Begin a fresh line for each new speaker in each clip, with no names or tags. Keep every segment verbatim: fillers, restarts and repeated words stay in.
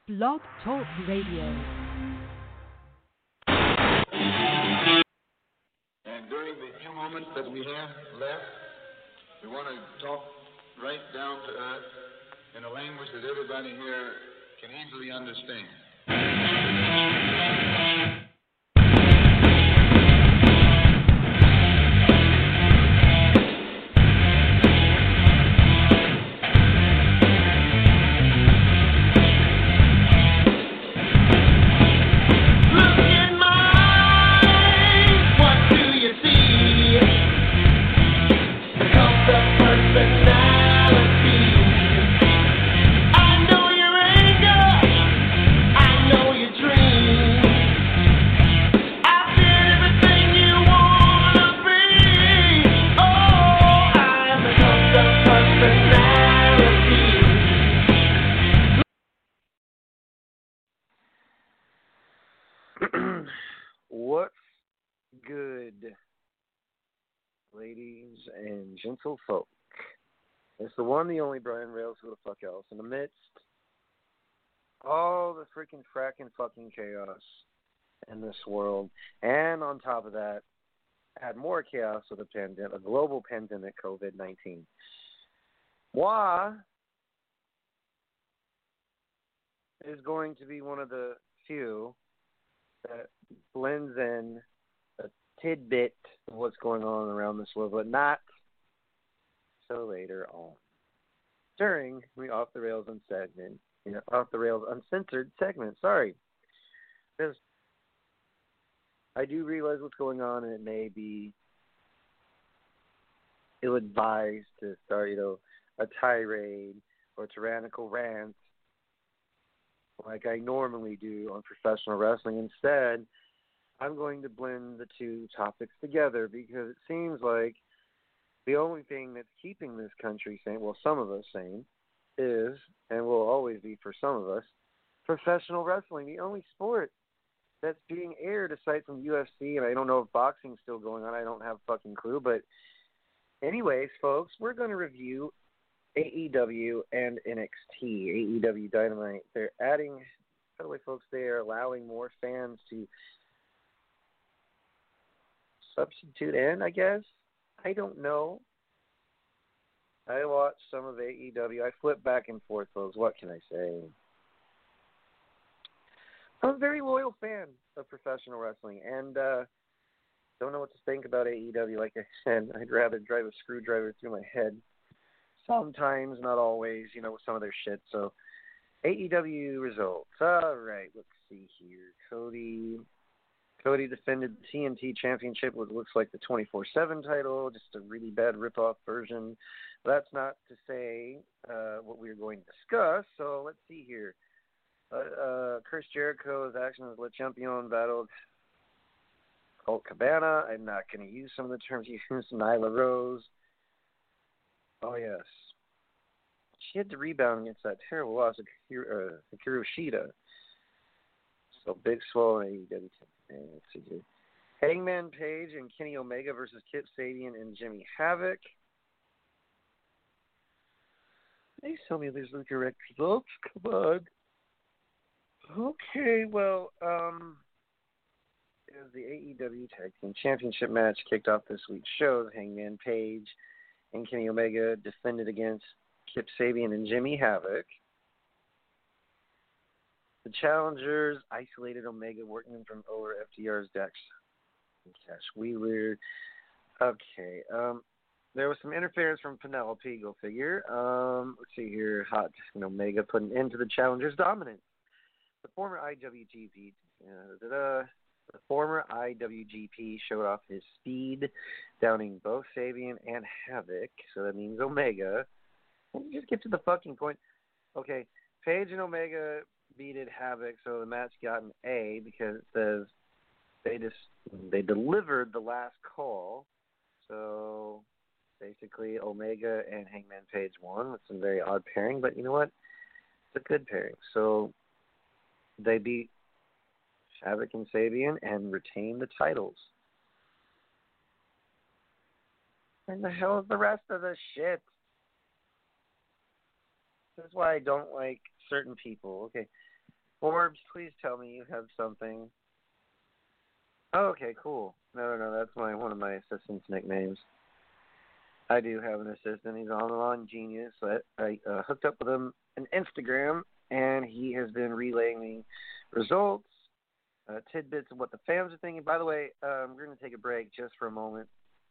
Blog Talk Radio.
And during the few moments that we have left, we want to talk right down to earth in a language that everybody here can easily understand.
What's good, ladies and gentlefolk? It's the one, the only Brian Rails, who the fuck else. And amidst all the freaking fracking fucking chaos in this world, and on top of that, add more chaos with a pandemic, a global pandemic, COVID nineteen. Moi is going to be one of the few that blends in a tidbit of what's going on around this world, but not so later on. During the Off the Rails Unsegment, you know, Off the Rails Uncensored segment, sorry. Because I do realize what's going on, and it may be ill-advised to start, you know, a tirade or tyrannical rant like I normally do on professional wrestling. Instead, I'm going to blend the two topics together because it seems like the only thing that's keeping this country sane, well, some of us sane, is, and will always be for some of us, professional wrestling. The only sport that's being aired aside from U F C, and I don't know if boxing's still going on. I don't have a fucking clue. But anyways, folks, we're going to review A E W and N X T, A E W Dynamite. They're adding, by the way, folks, they are allowing more fans to substitute in, I guess. I don't know. I watched some of A E W. I flip back and forth, folks. What can I say? I'm a very loyal fan of professional wrestling, and uh, don't know what to think about A E W. Like I said, I'd rather drive a screwdriver through my head. Sometimes, not always, you know, with some of their shit. So, A E W results. All right, let's see here. Cody Cody defended the T N T Championship with what looks like the twenty-four seven title, just a really bad rip-off version. But that's not to say uh, what we're going to discuss. So, let's see here. Uh, uh, Chris Jericho's action as Le Champion battled Colt Cabana. I'm not going to use some of the terms he used. Nyla Rose. Oh, yes. She had to rebound against that terrible loss of Hikaru, uh, Hikaru Shida. So, Big Swole and A E W. Let's see here. Hangman Page and Kenny Omega versus Kip Sabian and Jimmy Havoc. Please tell me there's the correct results. Come on. Okay, well, um, as the A E W Tag Team Championship match kicked off this week's show, Hangman Page and Kenny Omega defended against Kip Sabian and Jimmy Havoc. The challengers isolated Omega, working him from over F T R's Dax and Cash Wheeler. Okay, um, there was some interference from Penelope, go figure. Um, let's see here, Hot and Omega put an end to the challengers' dominance. The former I W G P, uh, the former I W G P showed off his speed, downing both Sabian and Havoc. So that means Omega. Let me just get to the fucking point. Okay, Page and Omega beated Havoc, so the match got an A because it says they just they delivered the last call. So basically, Omega and Hangman Page won. It's a very odd pairing, but you know what? It's a good pairing. So they beat Havoc and Sabian and retain the titles. And the hell is the rest of this shit? This is why I don't like certain people. Okay, Forbes, please tell me you have something. Oh, okay, cool. No, no, no, that's my one of my assistant's nicknames. I do have an assistant. He's on on Genius. I, I uh, hooked up with him on Instagram, and he has been relaying me results, uh, tidbits of what the fans are thinking. By the way, um, we're going to take a break just for a moment.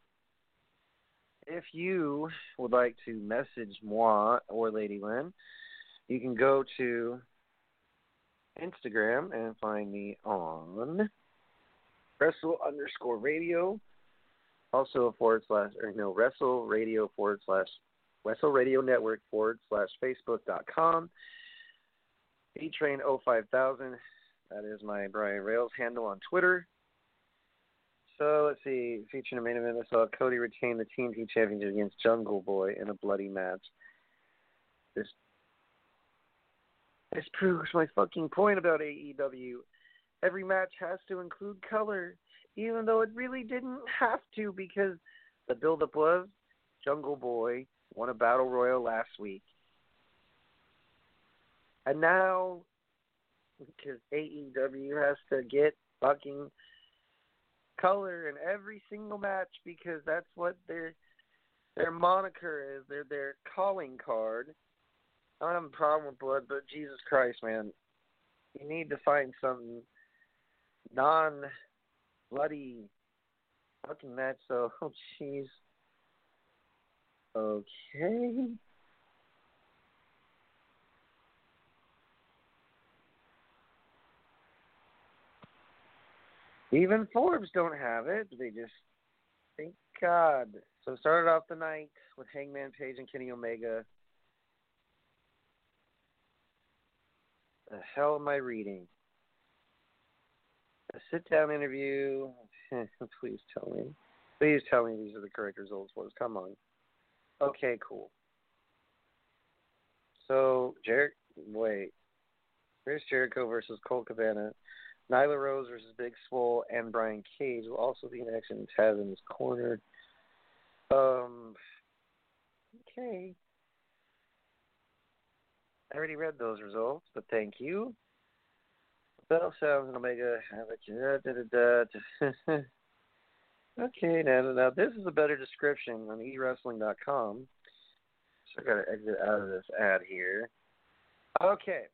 If you would like to message moi or Lady Lynn, you can go to Instagram and find me on Wrestle underscore radio. Also forward slash, or no, Wrestle Radio forward slash, Wrestle Radio Network forward slash Facebook dot com. B-Train oh five thousand. That is my Brian Rails handle on Twitter. So let's see. Featuring a main event, I saw Cody retain the T N T Championship against Jungle Boy in a bloody match. This this proves my fucking point about A E W. Every match has to include color, even though it really didn't have to, because the build-up was Jungle Boy won a Battle Royal last week. And now, because A E W has to get fucking color in every single match, because that's what their their moniker is, their their calling card. I don't have a problem with blood, but Jesus Christ, man, you need to find something non-bloody fucking match. So, oh jeez, okay. Even Forbes don't have it. They just, thank God. So started off the night with Hangman Page and Kenny Omega. The hell am I reading? A sit-down interview. Please tell me. Please tell me these are the correct results for us. Come on. Okay, cool. So, Jer- wait. Chris Jericho versus Colt Cabana. Nyla Rose versus Big Swole and Brian Cage will also be in action. Taz in his corner. Um. Okay. I already read those results, but thank you. Bell Sounds and Omega have it. Da, da, da, da. Okay, now, now this is a better description on e wrestling dot com. So I gotta exit out of this ad here. Okay.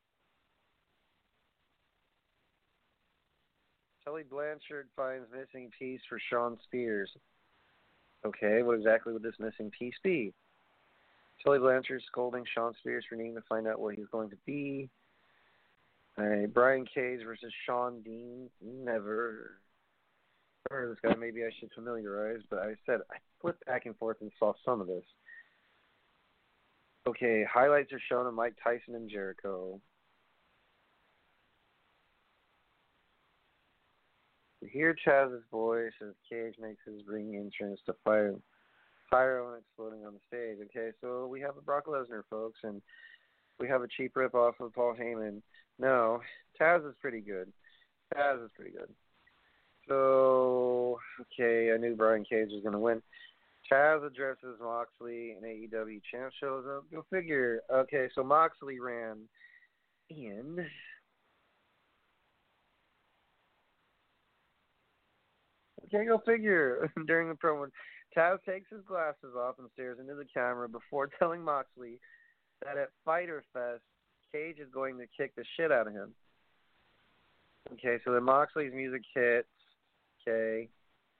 Tully Blanchard finds missing piece for Shawn Spears. Okay, what exactly would this missing piece be? Tully Blanchard scolding Shawn Spears for needing to find out what he's going to be. All right, Brian Cage versus Shawn Dean. Never heard of this guy. Maybe I should familiarize, but I said I flipped back and forth and saw some of this. Okay, highlights are shown of Mike Tyson and Jericho. You hear Chaz's voice as Cage makes his ring entrance to fire, pyro and exploding on the stage. Okay, so we have a Brock Lesnar, folks, and we have a cheap rip-off of Paul Heyman. No, Taz is pretty good. Taz is pretty good. So, okay, I knew Brian Cage was going to win. Taz addresses Moxley, and A E W champ shows up. Go figure. Okay, so Moxley ran in. Okay, go figure. During the promo, Taz takes his glasses off and stares into the camera before telling Moxley that at Fyter Fest, Cage is going to kick the shit out of him. Okay, so then Moxley's music hits. Okay.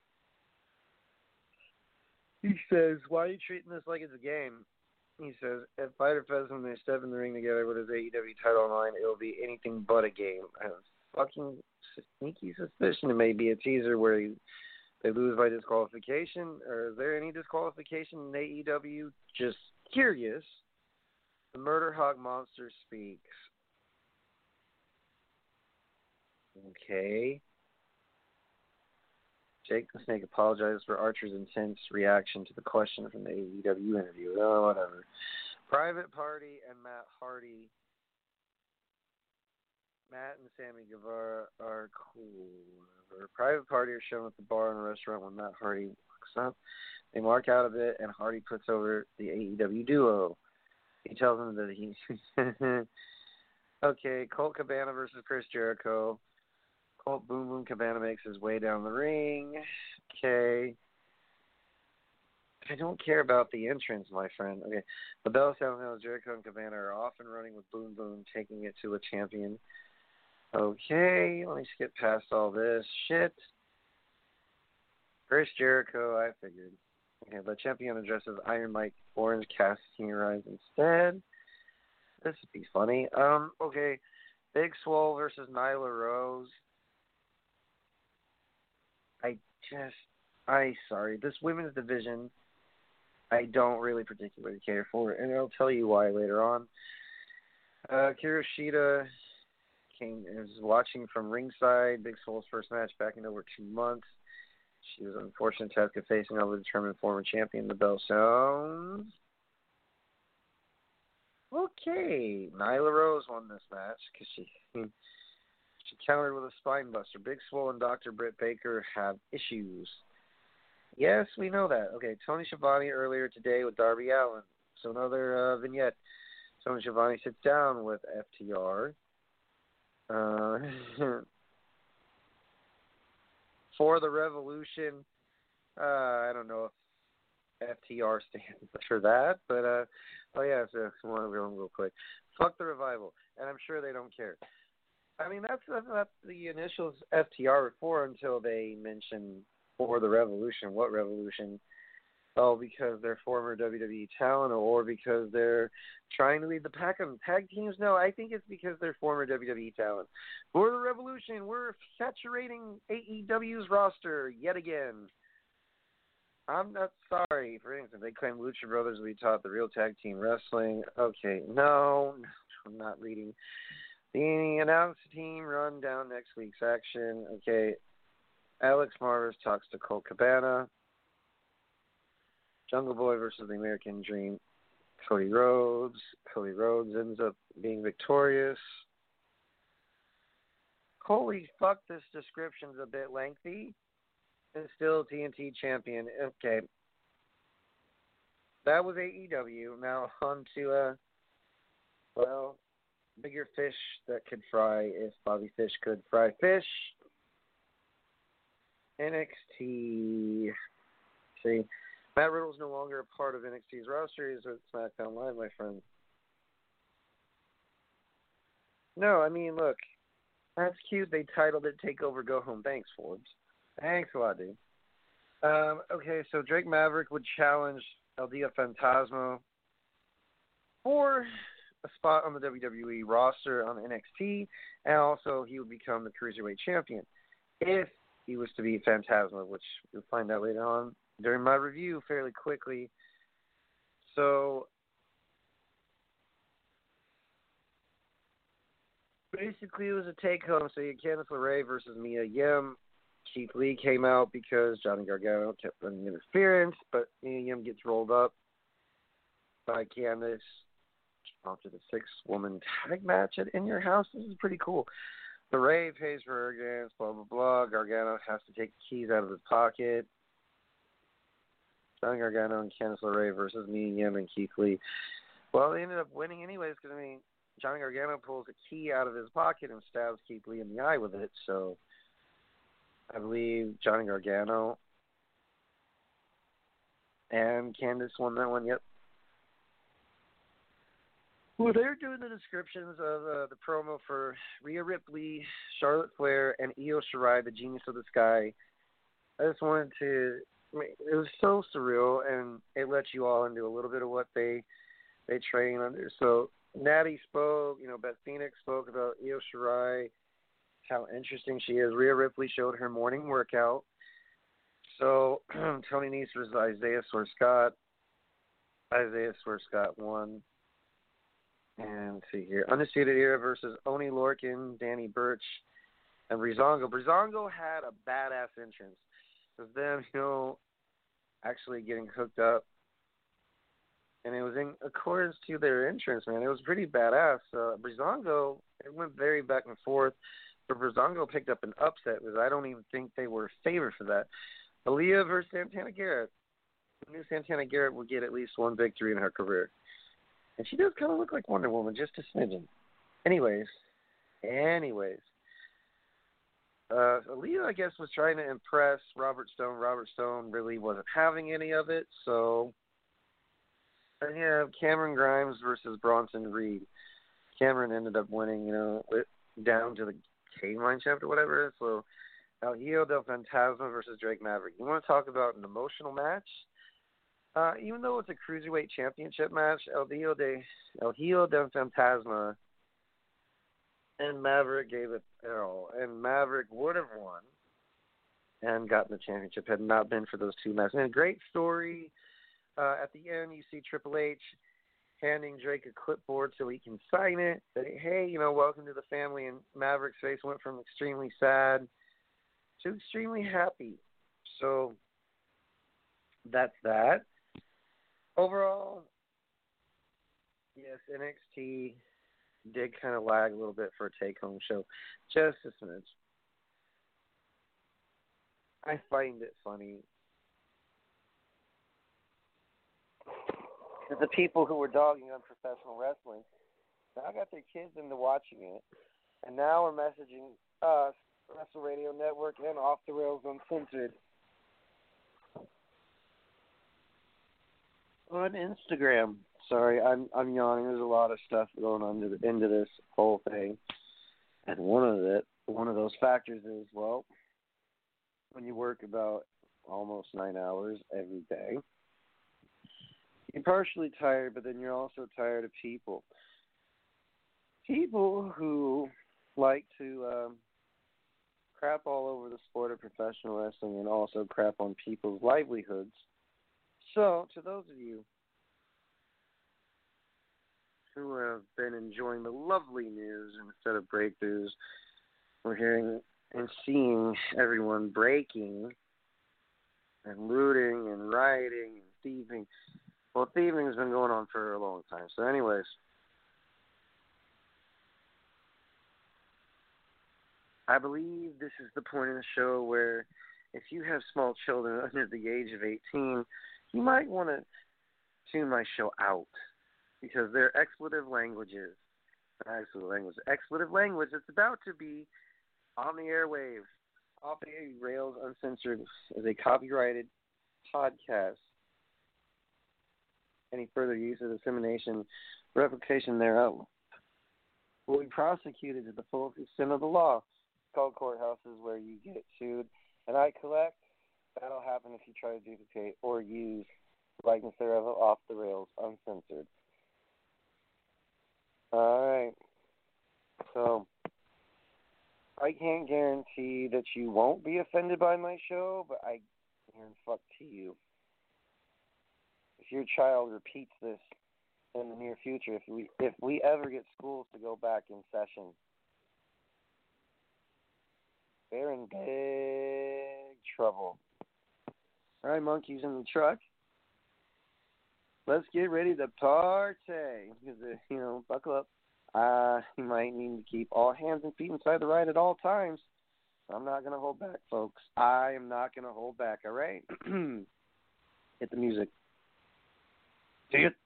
He says, why are you treating this like it's a game? He says, at Fyter Fest, when they step in the ring together with his A E W title on line, it'll be anything but a game. I have a fucking sneaky suspicion it may be a teaser where he, they lose by disqualification. Or is there any disqualification in A E W? Just curious. The Murder Hog Monster speaks. Okay. Jake the Snake apologizes for Archer's intense reaction to the question from the A E W interview. Oh, whatever. Private Party and Matt Hardy. Matt and Sammy Guevara are cool. Whatever. Private Party are shown at the bar in a restaurant when Matt Hardy walks up. They mark out a bit, and Hardy puts over the A E W duo. He tells them that he Okay, Colt Cabana versus Chris Jericho. Colt Boom Boom Cabana makes his way down the ring. Okay. I don't care about the entrance, my friend. Okay. The Bell Sound Hill, Jericho and Cabana are off and running with Boom Boom, taking it to a champion. Okay, let me skip past all this shit. Chris Jericho, I figured. Okay, the champion addresses Iron Mike Orange Cassidy Rise instead. This would be funny. Um, okay, Big Swole versus Nyla Rose. I just, I sorry, this women's division, I don't really particularly care for, and I'll tell you why later on. Uh, Kiyoshida came is watching from ringside. Big Swole's first match back in over two months. She was unfortunate to have to face an overdetermined former champion, the Bell Sounds. Okay, Nyla Rose won this match because she she countered with a spine buster. Big Swole and Doctor Britt Baker have issues. Yes, we know that. Okay, Tony Schiavone earlier today with Darby Allin. So another uh, vignette. Tony Schiavone sits down with F T R. Uh, for the Revolution. Uh, I don't know if F T R stands for that, but uh, oh yeah, so I want to go real quick. Fuck the Revival, and I'm sure they don't care. I mean, that's, that's not the initials F T R were for until they mention for the Revolution. What Revolution? Oh, because they're former W W E talent, or because they're trying to lead the pack on tag teams? No, I think it's because they're former W W E talent. For the Revolution, we're saturating A E W's roster yet again. I'm not sorry. For instance, they claim Lucha Brothers will be taught the real tag team wrestling. Okay, no, I'm not reading. The announced team run down next week's action. Okay, Alex Marvis talks to Colt Cabana. Jungle Boy versus the American Dream. Cody Rhodes. Cody Rhodes ends up being victorious. Holy fuck, this description's a bit lengthy. And still T N T champion. Okay. That was A E W. Now on to, uh, well, bigger fish that could fry if Bobby Fish could fry fish. N X T. See, Matt Riddle's no longer a part of N X T's roster. He's with SmackDown Live, my friend. No, I mean, look, that's cute. They titled it Takeover Go Home. Thanks, Forbes. Thanks a lot, dude. Um, okay, so Drake Maverick would challenge El Dia Fantasma for a spot on the W W E roster on N X T, and also he would become the Cruiserweight Champion if he was to be Fantasma, which you'll find out later on during my review fairly quickly. So basically it was a take-home. So you had Candice LeRae versus Mia Yim. Keith Lee came out because Johnny Gargano kept running interference, but Mia Yim gets rolled up by Candice after the six-woman tag match at In Your House. This is pretty cool. LeRae pays for her against blah, blah, blah. Gargano has to take the keys out of his pocket. Johnny Gargano and Candice LeRae versus Mia Yim and Keith Lee. Well, they ended up winning anyways because, I mean, Johnny Gargano pulls a key out of his pocket and stabs Keith Lee in the eye with it, so I believe Johnny Gargano and Candice won that one, yep. Well, they're doing the descriptions of uh, the promo for Rhea Ripley, Charlotte Flair, and Io Shirai, the Genius of the Sky. I just wanted to, I mean, it was so surreal, and it let you all into a little bit of what they they train under. So Natty spoke, you know, Beth Phoenix spoke about Io Shirai, how interesting she is. Rhea Ripley showed her morning workout. So Tony Nese versus Isaiah Swerve Scott. Isaiah Swerve Scott won. And let's see here. Undisputed Era versus Oni Lorcan, Danny Burch, and Breezango. Breezango had a badass entrance. It was them, you know, actually getting hooked up. And it was in accordance to their entrance, man. It was pretty badass. Uh, Breezango, it went very back and forth. But Breezango picked up an upset because I don't even think they were favored for that. Aaliyah versus Santana Garrett. I knew Santana Garrett would get at least one victory in her career. And she does kind of look like Wonder Woman, just a smidgen. Anyways, anyways, uh, Leo, I guess, was trying to impress Robert Stone. Robert Stone really wasn't having any of it, so and you have Cameron Grimes versus Bronson Reed. Cameron ended up winning, you know, down to the K-line chapter, whatever. So, El Hijo del Fantasma versus Drake Maverick. You want to talk about an emotional match? Uh, even though it's a cruiserweight championship match, El Hijo, de, El Hijo del Fantasma and Maverick gave it their all. And Maverick would have won and gotten the championship had it not been for those two matches. And a great story. Uh, at the end, you see Triple H handing Drake a clipboard so he can sign it. Say, hey, you know, welcome to the family. And Maverick's face went from extremely sad to extremely happy. So that's that. Overall, yes, N X T did kind of lag a little bit for a take-home show. Just a smidge. I find it funny. The people who were dogging on professional wrestling now got their kids into watching it, and now are messaging us, Wrestle Radio Network, and Off the Rails Uncensored on Instagram. Sorry, I'm I'm yawning. There's a lot of stuff going on into, the, into this whole thing, and one of it, one of those factors is, well, when you work about almost nine hours every day, you're partially tired, but then you're also tired of people. People who like to um, crap all over the sport of professional wrestling and also crap on people's livelihoods. So, to those of you who have been enjoying the lovely news instead of breakthroughs, we're hearing and seeing everyone breaking and looting and rioting and thieving. Well, thieving has been going on for a long time. So anyways, I believe this is the point in the show where if you have small children under the age of eighteen, you might want to tune my show out because they're expletive languages. Expletive language. Expletive language. It's about to be on the airwaves, off the rails, uncensored, as a copyrighted podcast. Any further use or dissemination, replication thereof will be prosecuted to the full extent of the law. It's called courthouses where you get sued. And I collect, that'll happen if you try to duplicate or use likeness thereof off the rails, uncensored. All right. So, I can't guarantee that you won't be offended by my show, but I fuck to you. If your child repeats this in the near future, if we if we ever get schools to go back in session, they're in big trouble. All right, monkeys in the truck. Let's get ready to party. Because, uh, you know, buckle up. Uh, you might need to keep all hands and feet inside the ride at all times. I'm not going to hold back, folks. I am not going to hold back, all right? Hit the music. See it?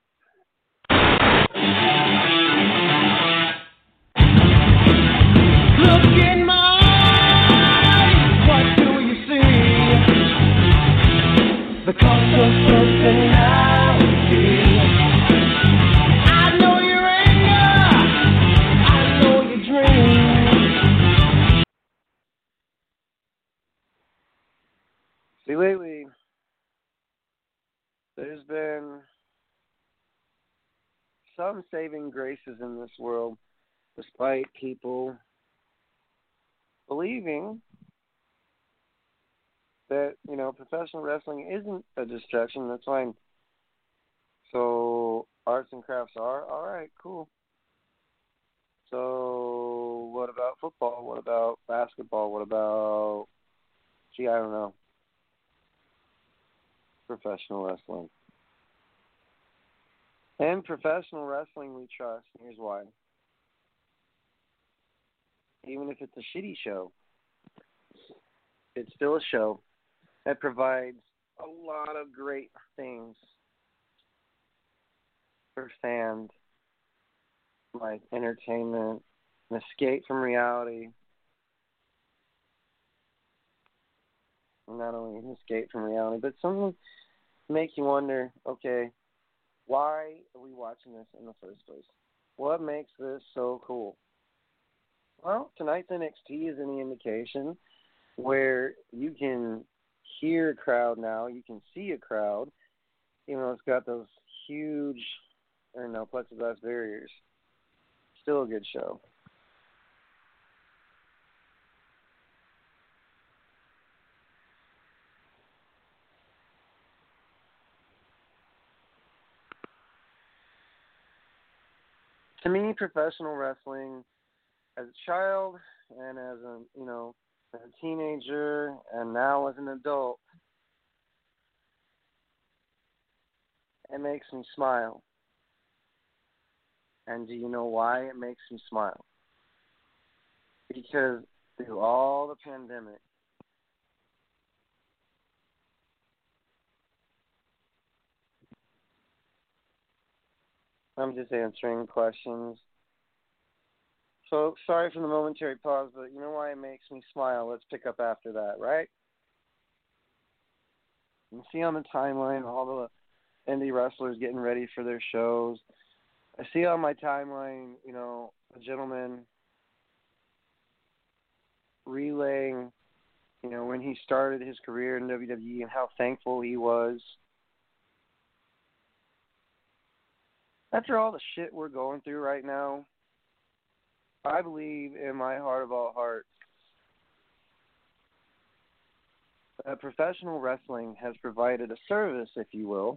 Look in my eyes, what do you see? The cost of personality. I know your anger, I know your dreams.
See, lately, there's been some saving graces in this world, despite people believing that, you know, professional wrestling isn't a distraction. That's fine. So arts and crafts are? All right, cool. So what about football? What about basketball? What about, gee, I don't know, professional wrestling? In professional wrestling, we trust. Here's why. Even if it's a shitty show, it's still a show that provides a lot of great things for fans, like entertainment, an escape from reality. Not only an escape from reality, but something to make you wonder, okay, why are we watching this in the first place? What makes this so cool? Well, tonight's N X T is any indication where you can hear a crowd now, you can see a crowd, even though it's got those huge, or no, plexiglass barriers. Still a good show. To me, professional wrestling, as a child and as a, you know, as a teenager and now as an adult, it makes me smile. And do you know why it makes me smile? Because through all the pandemic, I'm just answering questions. So, sorry for the momentary pause, but you know why it makes me smile? Let's pick up after that, right? You see on the timeline all the indie wrestlers getting ready for their shows. I see on my timeline, you know, a gentleman relaying, you know, when he started his career in W W E and how thankful he was. After all the shit we're going through right now, I believe in my heart of all hearts that professional wrestling has provided a service, if you will,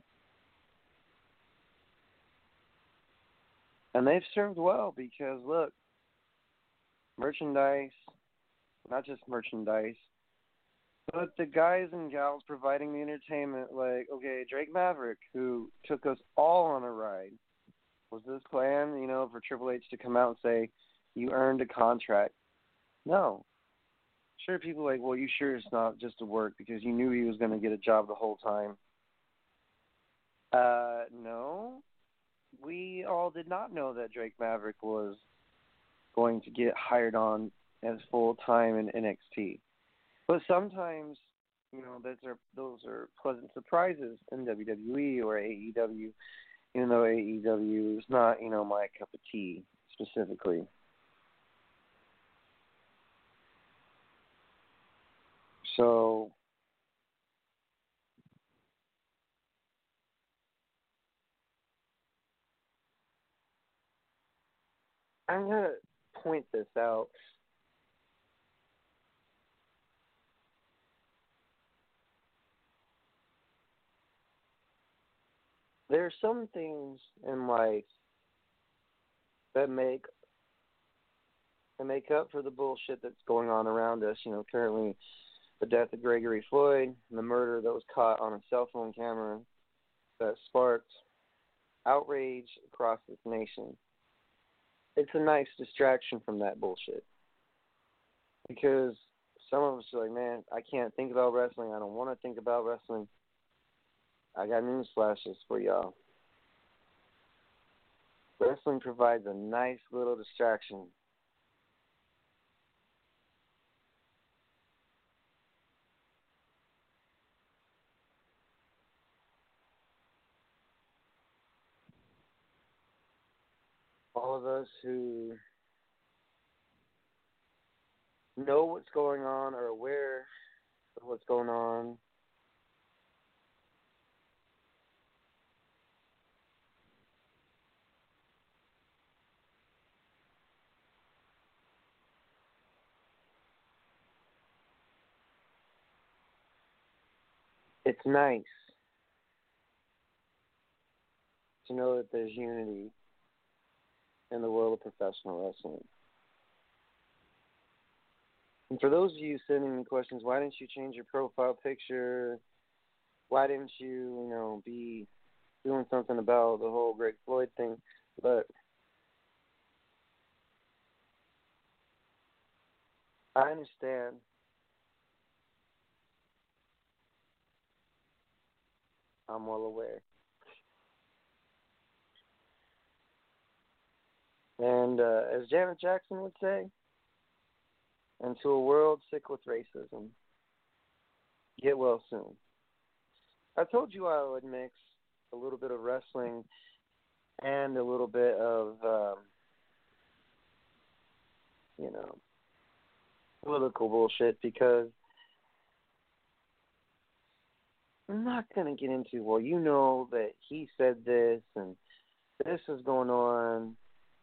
and they've served well because, look, merchandise, not just merchandise, but the guys and gals providing the entertainment, like, okay, Drake Maverick, who took us all on a ride. Was this plan, you know, for Triple H to come out and say, you earned a contract? No. Sure, people are like, well, you sure it's not just a work because you knew he was going to get a job the whole time. Uh, no. We all did not know that Drake Maverick was going to get hired on as full-time in N X T. But sometimes, you know, those are, those are pleasant surprises in W W E or A E W. Even though A E W is not, you know, my cup of tea specifically. So, I'm going to point this out. There are some things in life that make that make up for the bullshit that's going on around us. You know, currently the death of Gregory Floyd and the murder that was caught on a cell phone camera that sparked outrage across this nation. It's a nice distraction from that bullshit. Because some of us are like, man, I can't think about wrestling. I don't want to think about wrestling. I got news flashes for y'all. Wrestling provides a nice little distraction. All of us who know what's going on or aware of what's going on it's nice to know that there's unity in the world of professional wrestling. And for those of you sending me questions, why didn't you change your profile picture? Why didn't you, you know, be doing something about the whole Greg Floyd thing? But I understand. I'm well aware. And uh, as Janet Jackson would say, and to a world sick with racism, get well soon. I told you I would mix a little bit of wrestling and a little bit of, um, you know, political bullshit because I'm not going to get into, well, you know that he said this and this is going on.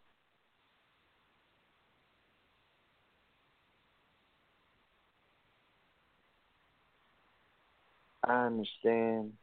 I understand.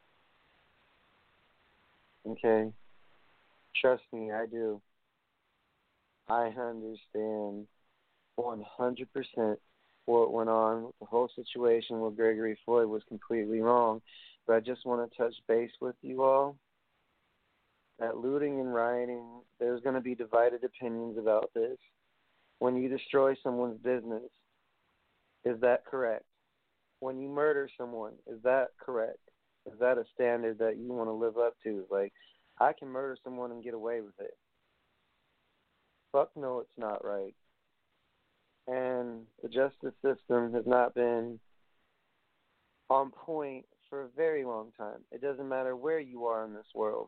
Okay. Trust me, I do. I understand one hundred percent what went on with the whole situation with Gregory Floyd was completely wrong. But I just want to touch base with you all that looting and rioting, there's going to be divided opinions about this. When you destroy someone's business, is that correct? When you murder someone, is that correct? Is that a standard that you want to live up to? Like, I can murder someone and get away with it. Fuck no, it's not right. And the justice system has not been on point for a very long time. It doesn't matter where you are in this world.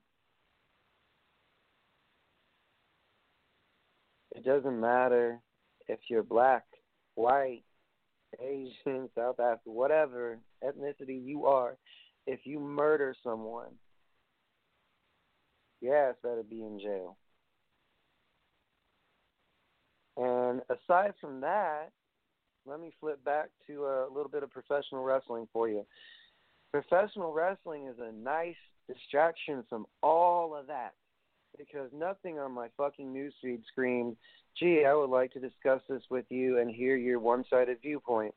It doesn't matter if you're black, white, Asian, South African, whatever ethnicity you are. If you murder someone, your ass better be in jail. And aside from that, let me flip back to a little bit of professional wrestling for you. Professional wrestling is a nice distraction from all of that because nothing on my fucking newsfeed screamed, gee, I would like to discuss this with you and hear your one-sided viewpoint.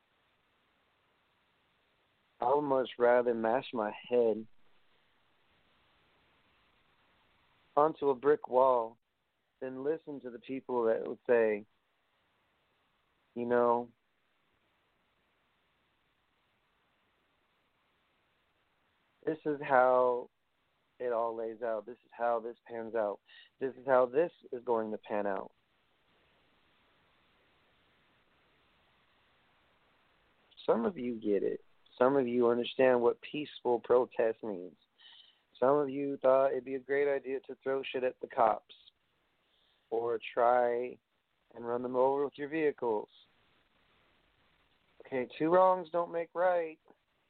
I would much rather mash my head onto a brick wall than listen to the people that would say, you know, this is how it all lays out. This is how this pans out. This is how this is going to pan out. Some of you get it. Some of you understand what peaceful protest means. Some of you thought it'd be a great idea to throw shit at the cops or try and run them over with your vehicles. Okay, two wrongs don't make right.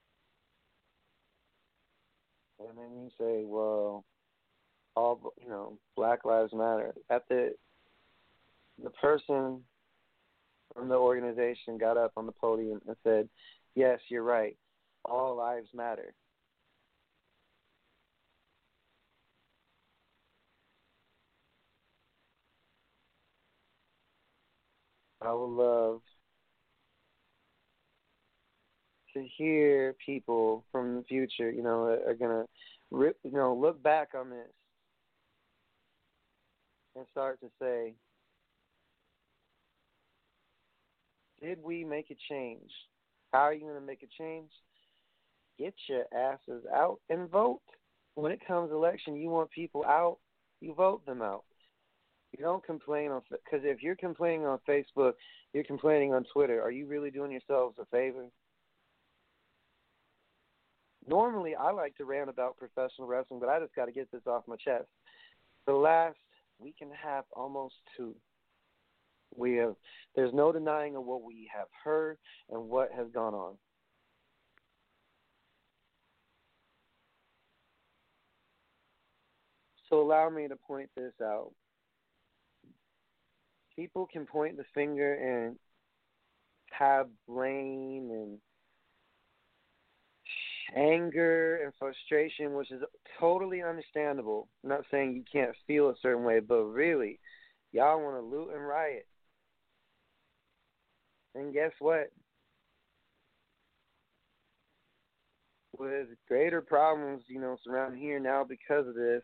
And then you say, well, all, you know, Black Lives Matter. At the, the person from the organization got up on the podium and said, yes, you're right. All lives matter. I would love to hear people from the future, you know, are going to, you know, look back on this and start to say, did we make a change? How are you going to make a change? Get your asses out and vote. When it comes to election, you want people out, you vote them out. You don't complain on, because if you're complaining on Facebook, you're complaining on Twitter, are you really doing yourselves a favor? Normally, I like to rant about professional wrestling, but I just got to get this off my chest. The last week and a half, almost two, we have, there's no denying of what we have heard and what has gone on. So allow me to point this out. People can point the finger and have blame and anger and frustration, which is totally understandable. I'm not saying you can't feel a certain way, but really, y'all want to loot and riot. And guess what? With greater problems, you know, surrounding here now because of this,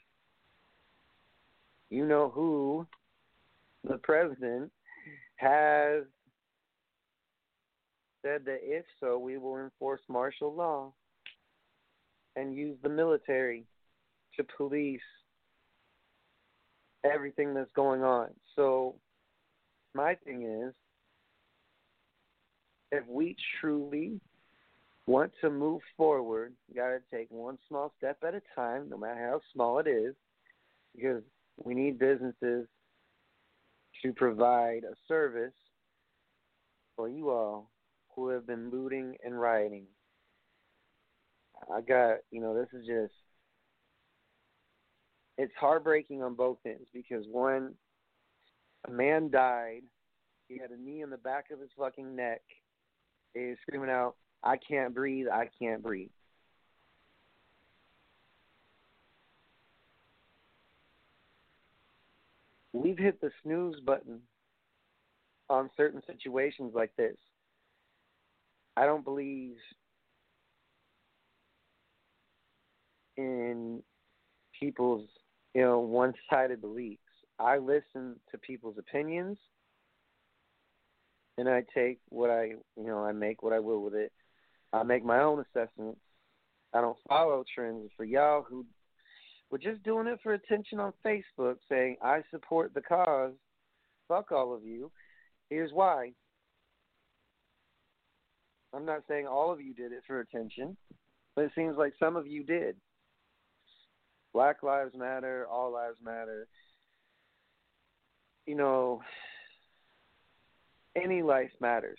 you know who, the president, has said that if so, we will enforce martial law and use the military to police everything that's going on. So my thing is, if we truly want to move forward, you got to take one small step at a time, no matter how small it is, because we need businesses to provide a service for you all who have been looting and rioting. I got, you know, this is just, it's heartbreaking on both ends because one, a man died, he had a knee in the back of his fucking neck, he was screaming out, I can't breathe, I can't breathe. We've hit the snooze button on certain situations like this. I don't believe in people's, you know, one-sided beliefs. I listen to people's opinions, and I take what I, you know, I make what I will with it. I make my own assessments. I don't follow trends. For y'all who were just doing it for attention on Facebook, saying, I support the cause, fuck all of you. Here's why. I'm not saying all of you did it for attention, but it seems like some of you did. Black Lives Matter, all lives matter. You know, any life matters.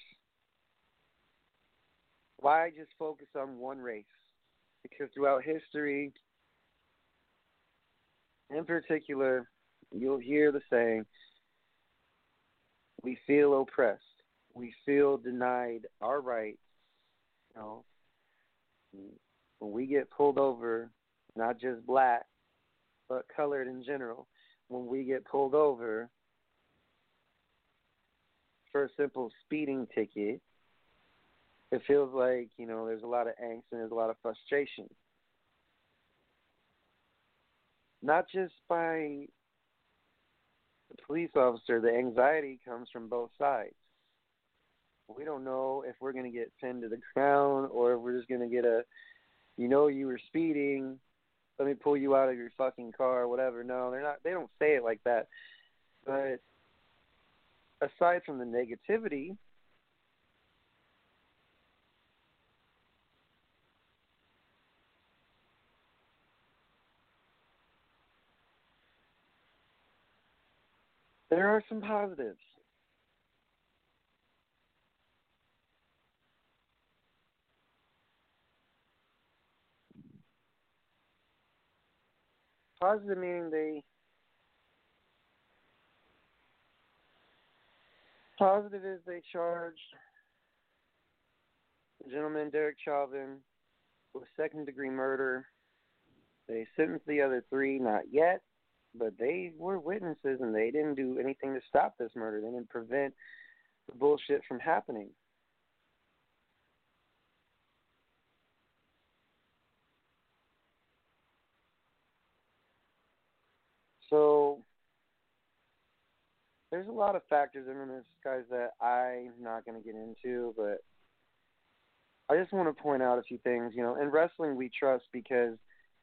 Why just focus on one race? Because throughout history, in particular, you'll hear the saying, we feel oppressed. We feel denied our rights. You know, when we get pulled over, not just black, but colored in general, when we get pulled over for a simple speeding ticket, it feels like, you know, there's a lot of angst and there's a lot of frustration. Not just by the police officer, the anxiety comes from both sides. We don't know if we're going to get pinned to the ground or if we're just going to get a, you know, you were speeding, let me pull you out of your fucking car or whatever. No, they're not, they don't say it like that. But aside from the negativity, there are some positives. Positive meaning they, positive is they charged the gentleman Derek Chauvin with second degree murder. They sentenced the other three, not yet, but they were witnesses and they didn't do anything to stop this murder. They didn't prevent the bullshit from happening. So there's a lot of factors in this, guys, that I'm not going to get into, but I just want to point out a few things. You know, in wrestling we trust because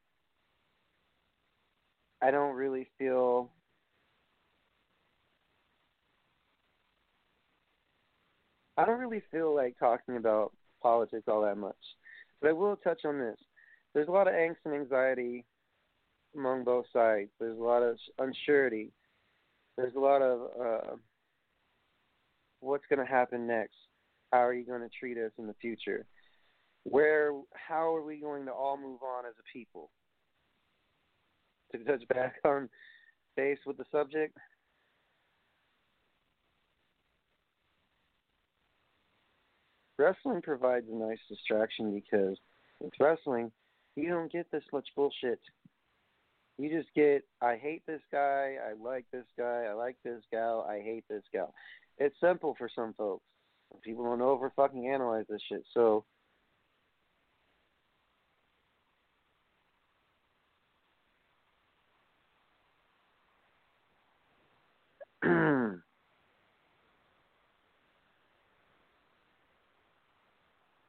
I don't really feel I don't really feel like talking about politics all that much. But I will touch on this. There's a lot of angst and anxiety among both sides. There's a lot of unsurety. There's a lot of uh, what's going to happen next? How are you going to treat us in the future? Where, how are we going to all move on as a people? To touch back on base with the subject, wrestling provides a nice distraction because with wrestling, you don't get this much bullshit. You just get, I hate this guy, I like this guy, I like this gal, I hate this gal. It's simple for some folks. People don't over fucking analyze this shit. So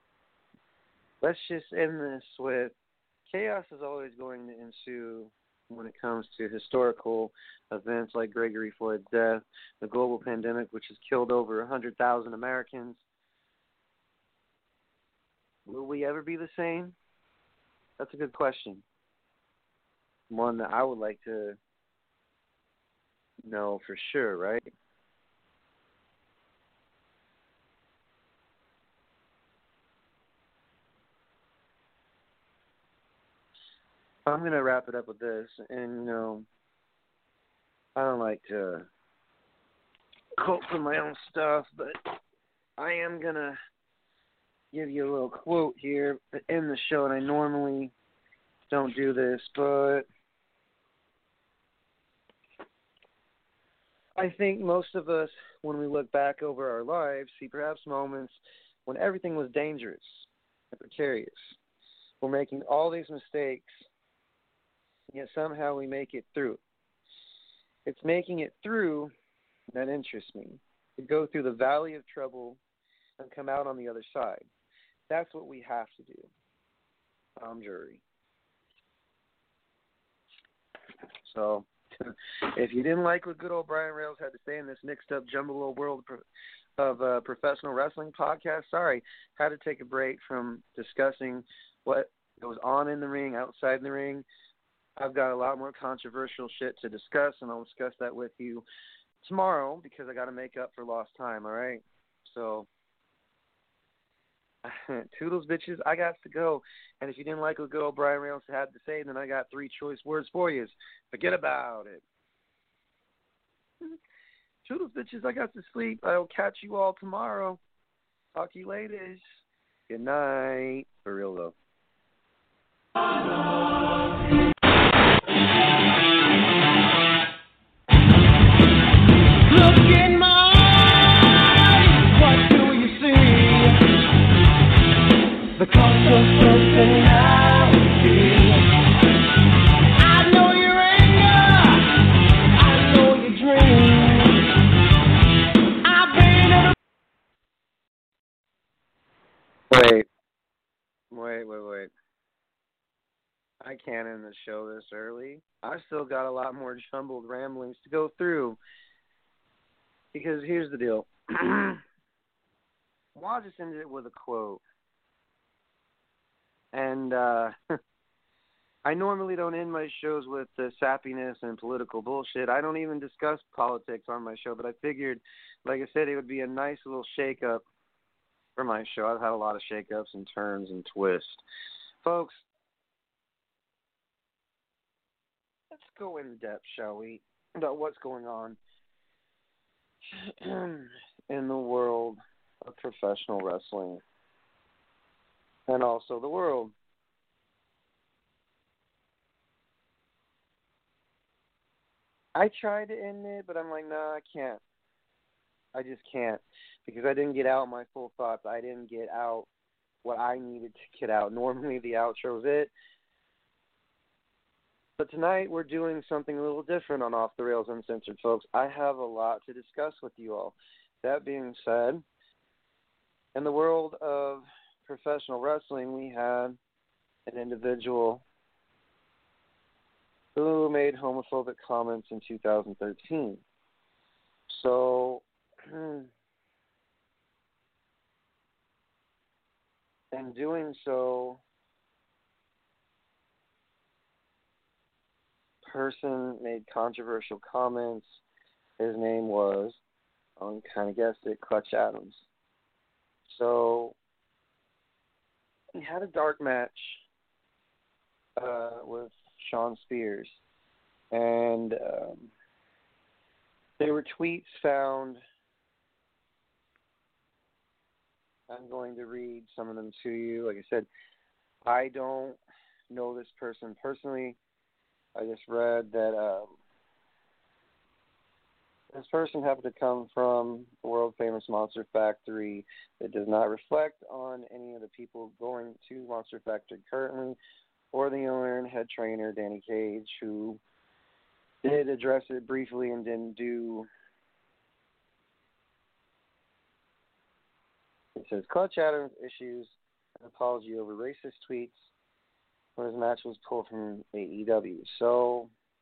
let's just end this with chaos is always going to ensue when it comes to historical events like Gregory Floyd's death, the global pandemic, which has killed over one hundred thousand Americans. Will we ever be the same? That's a good question. One that I would like to know for sure, right? I'm going to wrap it up with this. And, you know, I don't like to quote from my own stuff, but I am going to give you a little quote here in the show, and I normally don't do this, but I think most of us, when we look back over our lives, see perhaps moments when everything was dangerous and precarious. We're making all these mistakes, yet somehow we make it through. It's making it through that interests me. To go through the valley of trouble and come out on the other side. That's what we have to do. Tom Jury. So, if you didn't like what good old Brian Rails had to say in this mixed up, jumbled little world of uh, professional wrestling podcast, sorry, had to take a break from discussing what goes on in the ring, outside the ring. I've got a lot more controversial shit to discuss, and I'll discuss that with you tomorrow because I got to make up for lost time, all right? So, toodles, bitches, I got to go. And if you didn't like what good old Brian Reynolds had to say, then I got three choice words for you. Forget about it. Toodles, bitches, I got to sleep. I'll catch you all tomorrow. Talk to you later. Good night. For real, though.
Look in my eyes, what do you see? The cost of personality. I know your anger, I know your dreams. I've been in a...
Wait. Wait, wait, wait. I can't end the show this early. I've still got a lot more jumbled ramblings to go through. Because here's the deal. Well, I'll just end it with a quote. And uh, I normally don't end my shows with uh, sappiness and political bullshit. I don't even discuss politics on my show, but I figured, like I said, it would be a nice little shake-up for my show. I've had a lot of shake-ups and turns and twists. Folks, let's go in depth, shall we, about what's going on in the world of professional wrestling and also the world. I tried to end it, but I'm like, no, nah, I can't. I just can't because I didn't get out my full thoughts. I didn't get out what I needed to get out. Normally the outro was it. But tonight we're doing something a little different on Off the Rails Uncensored, folks. I have a lot to discuss with you all. That being said, in the world of professional wrestling, we had an individual who made homophobic comments in two thousand thirteen. So, in doing so, person made controversial comments. His name was, I kind of guessed it, Clutch Adams. So, he had a dark match uh, with Shawn Spears. And um, there were tweets found. I'm going to read some of them to you. Like I said, I don't know this person personally. I just read that um, this person happened to come from the world-famous Monster Factory. It does not reflect on any of the people going to Monster Factory currently, or the owner and head trainer, Danny Cage, who did address it briefly and didn't do. It says, Clutch Adams issues an apology over racist tweets when his match was pulled from A E W. So,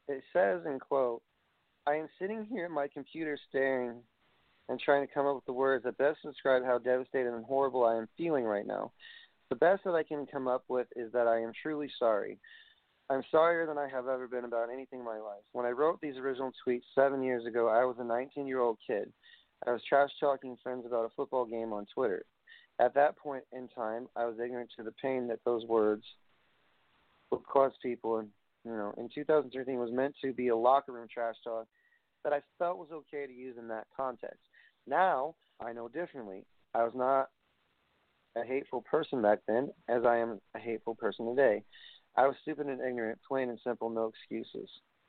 It says, in quote, I am sitting here at my computer staring and trying to come up with the words that best describe how devastated and horrible I am feeling right now. The best that I can come up with is that I am truly sorry. I'm sorrier than I have ever been about anything in my life. When I wrote these original tweets seven years ago, I was a nineteen-year-old kid. I was trash-talking friends about a football game on Twitter. At that point in time, I was ignorant to the pain that those words would cause people. And, you know, in two thousand thirteen, it was meant to be a locker room trash talk that I felt was okay to use in that context. Now, I know differently. I was not a hateful person back then, as I am a hateful person today. I was stupid and ignorant, plain and simple, no excuses.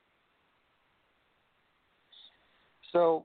So,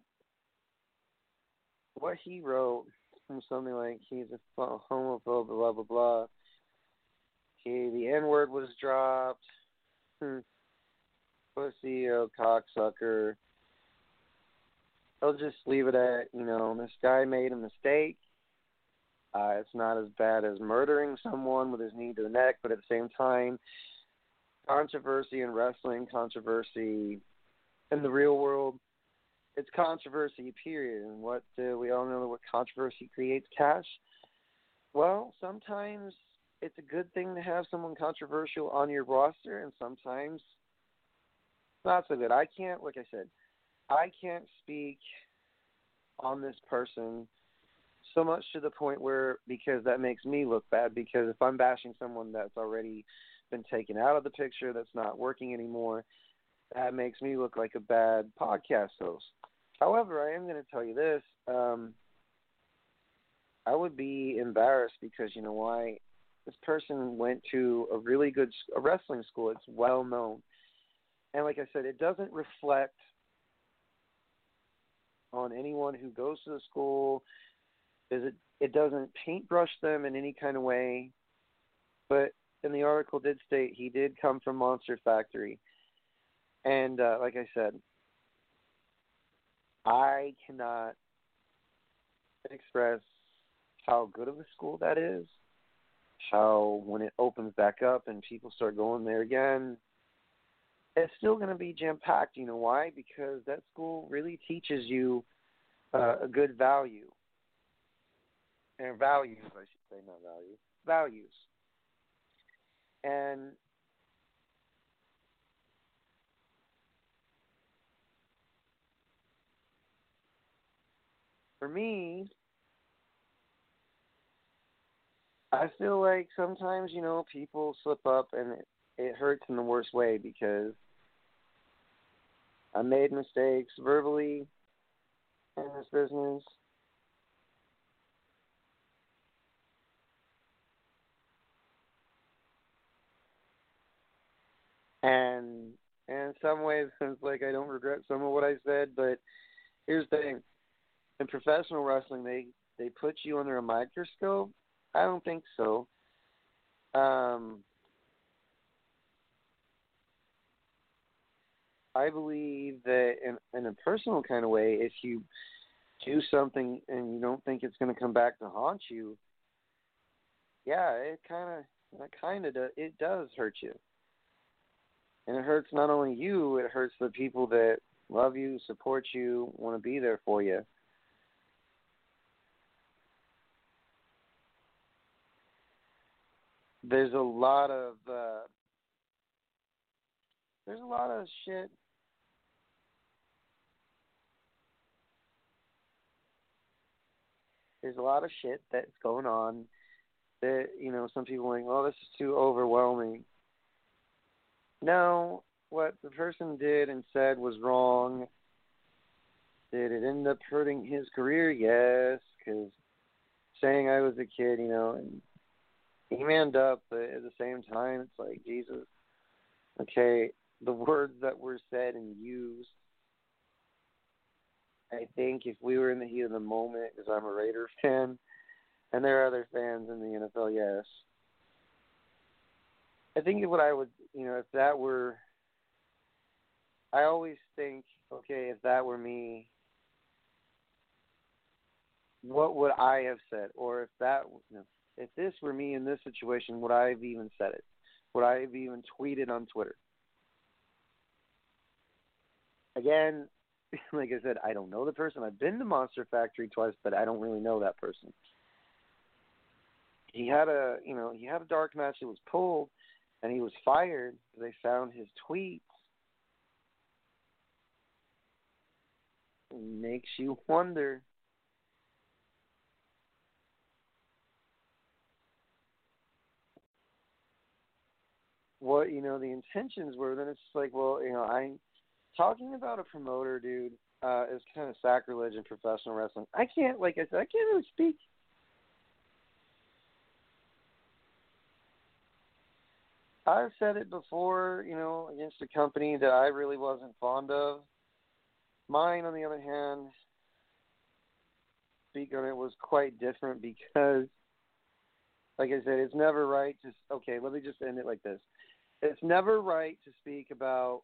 what he wrote from something like, he's a homophobe, blah, blah, blah. He, the N-word was dropped. Hmm. Pussy, oh, cocksucker. I'll just leave it at, you know, this guy made a mistake. Uh, it's not as bad as murdering someone with his knee to the neck, but at the same time, controversy in wrestling, controversy in the real world, it's controversy, period. And what uh, we all know, what controversy creates cash. Well, sometimes it's a good thing to have someone controversial on your roster, and sometimes not so good. I can't, like I said, I can't speak on this person so much to the point where, because that makes me look bad, because if I'm bashing someone that's already been taken out of the picture, that's not working anymore, that makes me look like a bad podcast host. However, I am going to tell you this. Um, I would be embarrassed because, you know why? This person went to a really good a wrestling school. It's well known. And like I said, it doesn't reflect on anyone who goes to the school. Is it, it doesn't paintbrush them in any kind of way. But in the article did state he did come from Monster Factory. And uh, like I said, I cannot express how good of a school that is, how when it opens back up and people start going there again, it's still going to be jam-packed. You know why? Because that school really teaches you uh, a good value. And values, I should say, not value. Values. And for me, I feel like sometimes, you know, people slip up and it, it hurts in the worst way because I made mistakes verbally in this business. And, and in some ways, it's like I don't regret some of what I said, but here's the thing. In professional wrestling, they, they put you under a microscope. I don't think so. Um, I believe that in, in a personal kind of way, if you do something and you don't think it's going to come back to haunt you, yeah, it kind of, it kind of, it does hurt you. And it hurts not only you, it hurts the people that love you, support you, want to be there for you. There's a lot of uh, there's a lot of shit. There's a lot of shit that's going on that, you know, some people are like, oh, this is too overwhelming. No, what the person did and said was wrong. Did it end up hurting his career? Yes, because saying I was a kid, you know, and he manned up, but at the same time, it's like, Jesus, okay, the words that were said and used, I think if we were in the heat of the moment, because I'm a Raider fan, and there are other fans in the N F L, yes, I think what I would, you know, if that were, I always think, okay, if that were me, what would I have said? Or if that, you know, if this were me in this situation, would I have even said it? Would I have even tweeted on Twitter? again, like I said, I don't know the person. I've been to Monster Factory twice, but I don't really know that person. He had a, you know, he had a dark match that was pulled, and he was fired. They found his tweets. It makes you wonder. What, you know, the intentions were. Then it's like, well, you know, I talking about a promoter, dude, uh, is kind of sacrilege in professional wrestling. I can't, like I said, I can't really speak. I've said it before, you know, against a company that I really wasn't fond of. Mine, on the other hand, speak on it was quite different because, like I said, it's never right to, okay, let me just end it like this. It's never right to speak about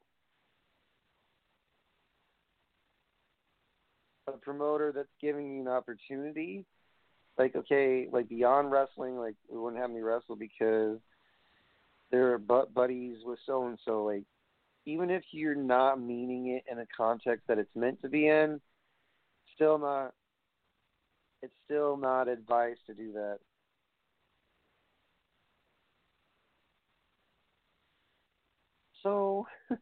a promoter that's giving you an opportunity. Like, okay, like beyond wrestling, like we wouldn't have me wrestle because they're butt buddies with so-and-so. Like, even if you're not meaning it in a context that it's meant to be in, still not, it's still not advice to do that. So,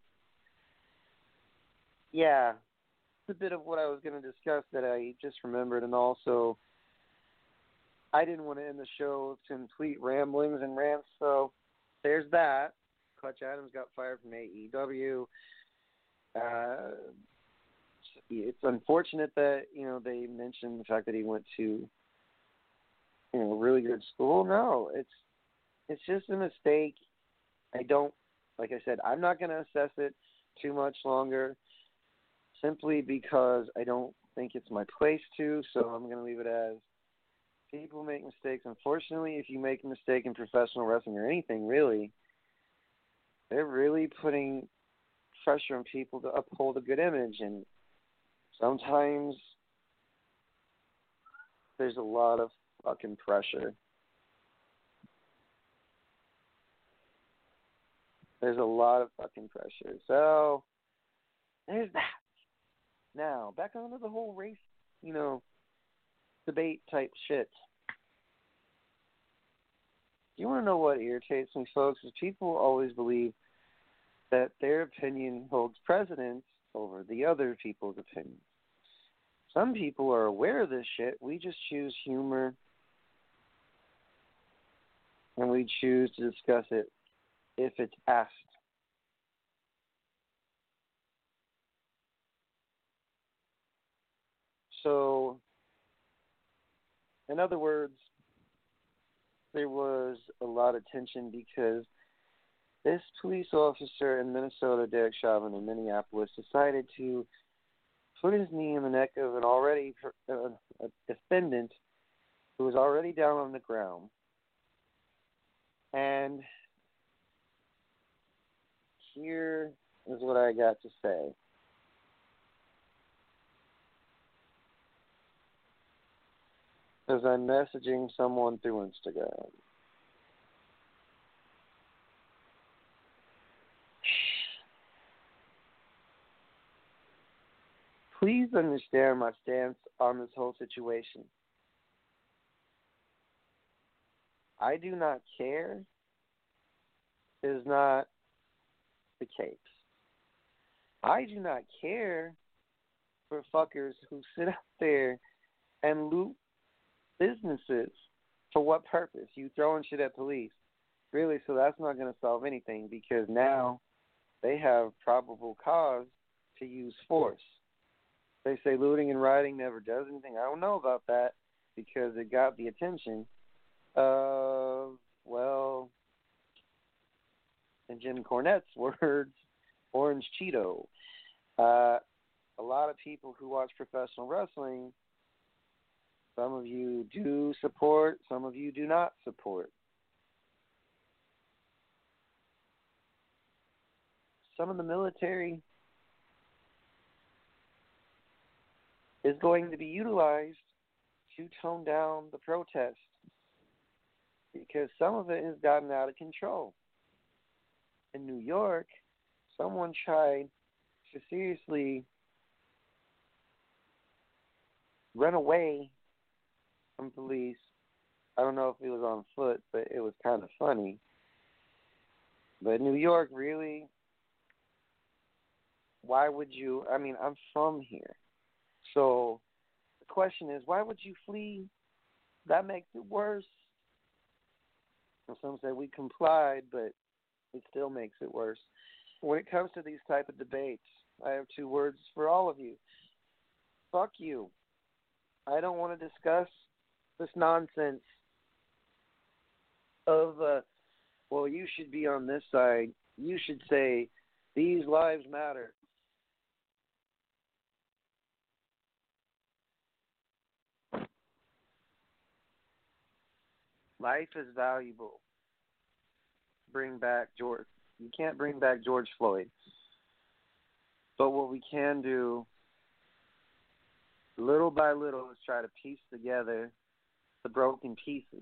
yeah, it's a bit of what I was going to discuss that I just remembered, and also I didn't want to end the show with complete ramblings and rants, so there's that. Clutch Adams got fired from A E W. Uh, it's unfortunate that, you know, they mentioned the fact that he went to, you know, a really good school. No, it's it's just a mistake. I don't, like I said, I'm not going to assess it too much longer simply because I don't think it's my place to, so I'm going to leave it as people make mistakes. Unfortunately, if you make a mistake in professional wrestling or anything, really, they're really putting pressure on people to uphold a good image, and sometimes there's a lot of fucking pressure. There's a lot of fucking pressure. So, there's that. Now, back onto the whole race, you know, debate type shit. You want to know what irritates me, folks, is people always believe that their opinion holds precedence over the other people's opinions. Some people are aware of this shit. We just choose humor, and we choose to discuss it if it's asked. So, in other words, there was a lot of tension because this police officer in Minnesota, Derek Chauvin in Minneapolis, decided to put his knee in the neck of an already uh, a defendant who was already down on the ground. And here is what I got to say. As I'm messaging someone through Instagram. Please understand my stance on this whole situation. I do not care is not the case. I do not care for fuckers who sit out there and loot businesses. For what purpose? You throwing shit at police. Really, so that's not going to solve anything because now they have probable cause to use force. They say looting and rioting never does anything. I don't know about that because it got the attention of, well, in Jim Cornette's words, Orange Cheeto. Uh, a lot of people who watch professional wrestling, some of you do support, some of you do not support. Some of the military is going to be utilized to tone down the protest because some of it has gotten out of control. In New York, someone tried to seriously run away from police. I don't know if it was on foot, but it was kind of funny. But New York, really? Why would you? I mean, I'm from here. So the question is, why would you flee? That makes it worse. And some say we complied, but it still makes it worse. When it comes to these type of debates, I have two words for all of you. Fuck you. I don't want to discuss this nonsense of, uh, well, you should be on this side. You should say, these lives matter. Life is valuable. Bring back George. You can't bring back George Floyd. But what we can do, little by little, is try to piece together the broken pieces.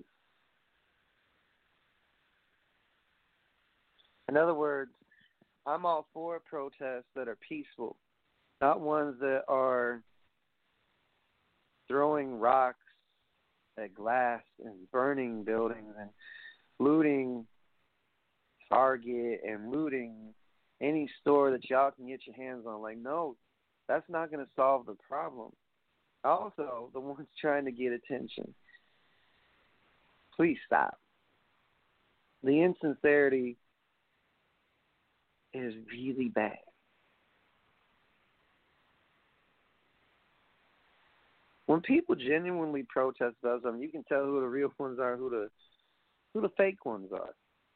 In other words, I'm all for protests that are peaceful, not ones that are throwing rocks at glass and burning buildings and looting Target and looting any store that y'all can get your hands on. Like, no, that's not going to solve the problem. Also, the ones trying to get attention, please stop. The insincerity is really bad. When people genuinely protest about something, you can tell who the real ones are, who the who the fake ones are.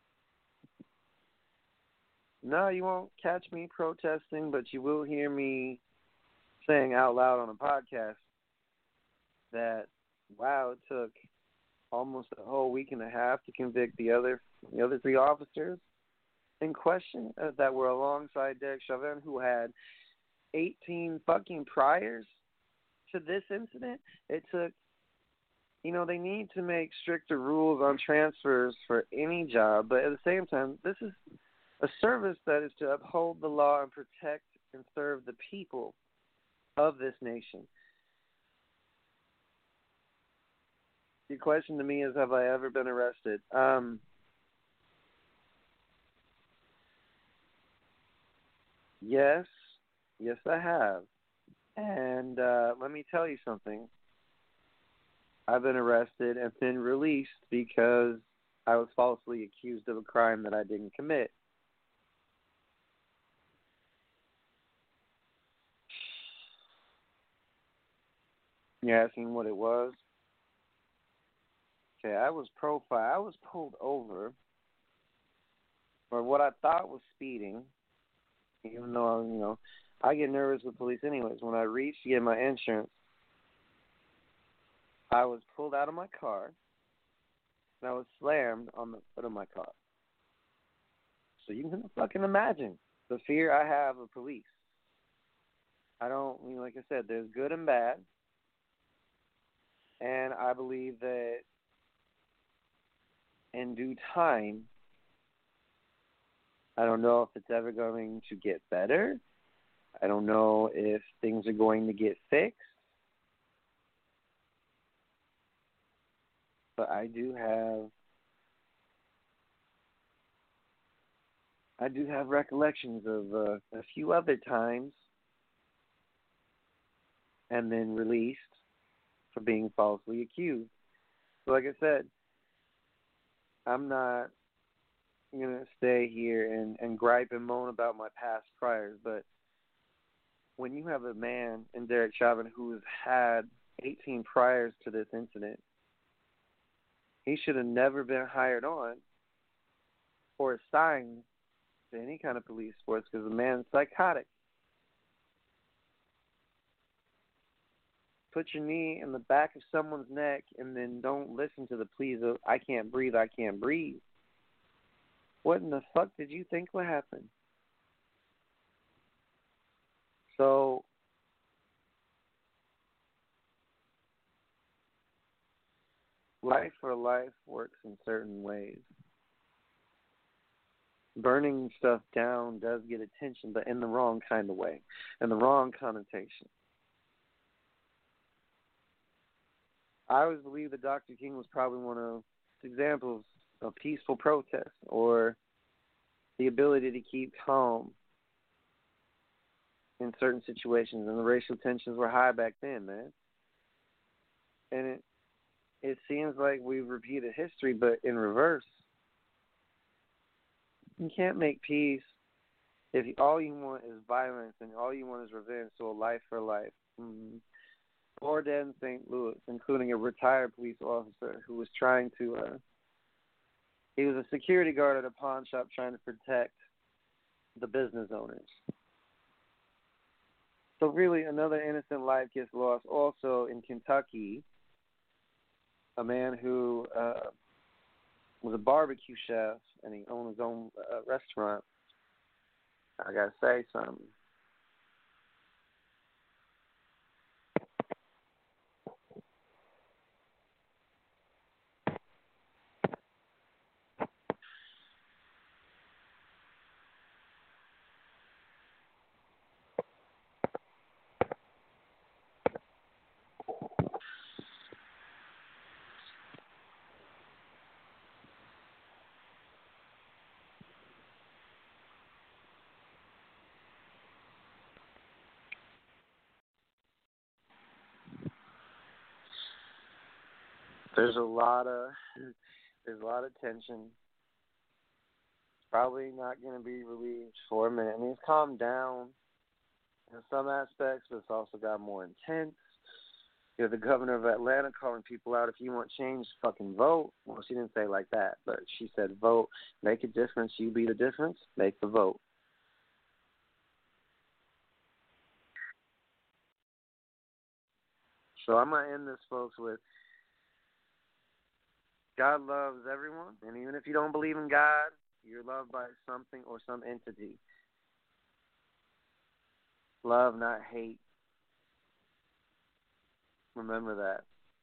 No, you won't catch me protesting, but you will hear me saying out loud on a podcast that, wow, it took almost a whole week and a half to convict the other the other three officers in question uh, that were alongside Derek Chauvin, who had eighteen fucking priors to this incident. It took, you know, they need to make stricter rules on transfers for any job, but at the same time, this is a service that is to uphold the law and protect and serve the people of this nation. Your question to me is, have I ever been arrested? Um, yes, yes I have. And uh, let me tell you something. I've been arrested and been released because I was falsely accused of a crime that I didn't commit. You're asking what it was? Okay, I was profiled. I was pulled over for what I thought was speeding, even though, you know, I get nervous with police anyways. When I reached to get my insurance, I was pulled out of my car, and I was slammed on the foot of my car. So you can fucking imagine the fear I have of police. I don't, I mean, like I said, there's good and bad. And I believe that in due time, I don't know if it's ever going to get better. I don't know if things are going to get fixed. But I do have I do have recollections of uh, a few other times and then released for being falsely accused. So like I said, I'm not going to stay here and, and gripe and moan about my past priors, but when you have a man in Derek Chauvin who has had eighteen priors to this incident, he should have never been hired on or assigned to any kind of police force because the man's psychotic. Put your knee in the back of someone's neck and then don't listen to the pleas of, I can't breathe, I can't breathe. What in the fuck did you think would happen? So, life for life works in certain ways. burning stuff down does get attention, but in the wrong kind of way, in the wrong connotation. I always believe that Doctor King was probably one of examples of peaceful protest or the ability to keep calm in certain situations. And the racial tensions were high back then, man. And it it seems like we've repeated history, but in reverse. You can't make peace if you, all you want is violence and all you want is revenge, so a life for life. Mm-hmm. Four dead in Saint Louis, including a retired police officer who was trying to, uh, he was a security guard at a pawn shop trying to protect the business owners. So really, another innocent life gets lost. Also in Kentucky, a man who uh, was a barbecue chef and he owned his own uh, restaurant. I gotta say something. There's a lot of there's a lot of tension. It's probably not going to be relieved for a minute. I mean, it's calmed down in some aspects, but it's also got more intense. You know, the governor of Atlanta calling people out, if you want change, fucking vote. Well, she didn't say it like that, but she said vote, make a difference, you be the difference, make the vote. So I'm going to end this, folks, with God loves everyone, and even if you don't believe in God, you're loved by something or some entity. Love, not hate. Remember that.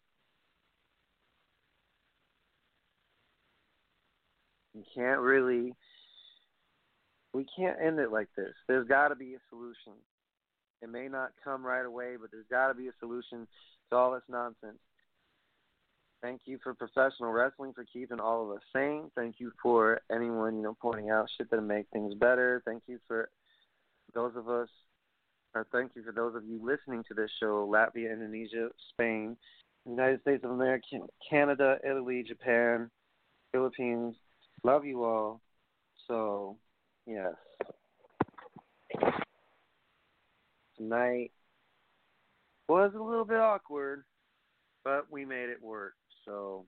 You can't really, we can't end it like this. There's got to be a solution. It may not come right away, but there's got to be a solution to all this nonsense. Thank you for professional wrestling for keeping all of us sane. Thank you for anyone, you know, pointing out shit that make things better. Thank you for those of us, or thank you for those of you listening to this show, Latvia, Indonesia, Spain, United States of America, Canada, Italy, Japan, Philippines. Love you all. So, yes. Tonight was a little bit awkward, but we made it work. So,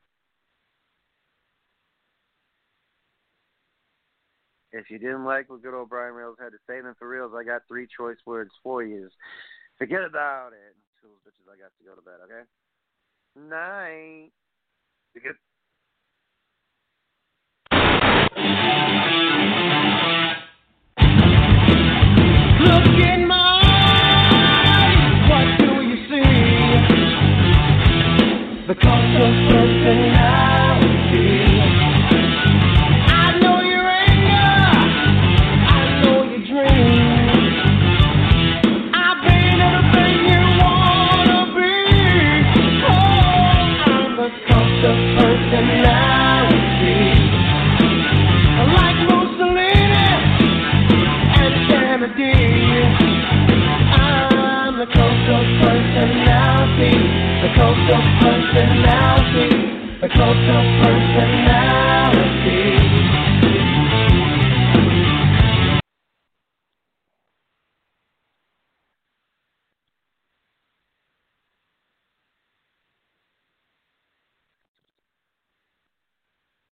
if you didn't like what good old Brian Rails had to say, then for reals, I got three choice words for you. Forget about it. Two bitches, I got to go to bed, okay? Night. You good?
Look in my eyes, what do you see? The cost of personality. I know your anger, I know your dreams. I've been everything you wanna be. Oh, I'm the cost of personality. Like Mussolini and Kennedy, I'm the coast of personality. The coast of personality, the coast of personality.